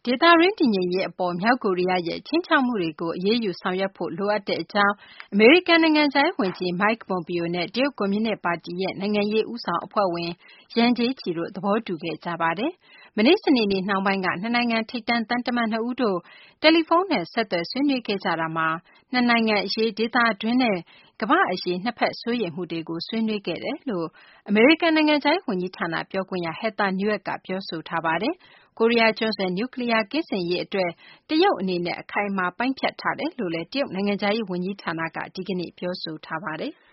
ဒေသတွင်းတည်ငြိမ်ရေးအပေါ်မြောက်ကိုရီးယားရဲ့ခြိမ်းခြောက်မှုတွေကိုအရေးယူဆောင်ရွက်ဖို့လိုအပ်ကြောင်းအမေရိကန်နိုင်ငံခြားရေးဝန်ကြီး Mike Pompeo နဲ့တရုတ်ကွန်မြူနစ်ပါတီရဲ့နိုင်ငံရေးဦးဆောင်အဖွဲ့ဝင် Yang Jiechi တို့သဘောတူခဲ့ကြပါတယ်။ မနေ့စနေနေ့နှောင်းပိုင်းကနှစ်နိုင်ငံထိပ်တန်းသံတမန်နှစ်ဦးတို့တယ်လီဖုန်းနဲ့ဆက်သွယ်ဆွေးနွေးခဲ့ကြတာမှာနှစ်နိုင်ငံအရေးဒေသတွင်းနဲ့ကမ္ဘာ့အရေးနှစ်ဖက်စိုးရိမ်မှုတွေကိုဆွေးနွေးခဲ့တယ်လို့အမေရိကန်နိုင်ငံခြားရေးဝန်ကြီးဌာနပြောခွင့်ရ Heather Nauert ကပြောဆိုထားပါတယ်။ ကိုရီးယားကျွန်းဆွယ်နျူကလီးယားကင်းစင်ရေးအတွက်တရုတ်အနေနဲ့အခိုင်အမာပိုင်းဖြတ်ထားတယ်လို့လည်းတရုတ်နိုင်ငံခြားရေးဝန်ကြီးဌာနကဒီကနေ့ပြောဆိုထားပါတယ်။